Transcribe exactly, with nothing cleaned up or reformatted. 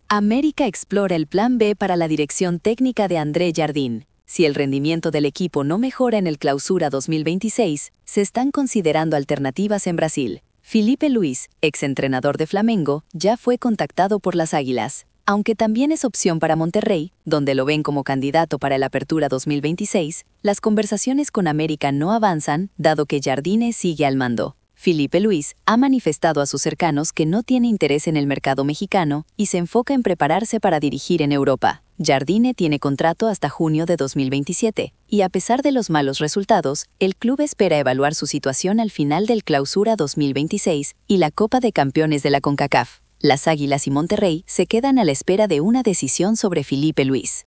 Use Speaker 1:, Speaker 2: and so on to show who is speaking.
Speaker 1: América explora el plan B para la dirección técnica de André Jardine. Si el rendimiento del equipo no mejora en el Clausura dos mil veintiséis, se están considerando alternativas en Brasil. Filipe Luís, exentrenador de Flamengo, ya fue contactado por las Águilas. Aunque también es opción para Monterrey, donde lo ven como candidato para el Apertura dos mil veintiséis, las conversaciones con América no avanzan, dado que Jardine sigue al mando. Filipe Luís ha manifestado a sus cercanos que no tiene interés en el mercado mexicano y se enfoca en prepararse para dirigir en Europa. Jardine tiene contrato hasta junio de dos mil veintisiete, y a pesar de los malos resultados, el club espera evaluar su situación al final del Clausura dos mil veintiséis y la Copa de Campeones de la CONCACAF. Las Águilas y Monterrey se quedan a la espera de una decisión sobre Filipe Luís.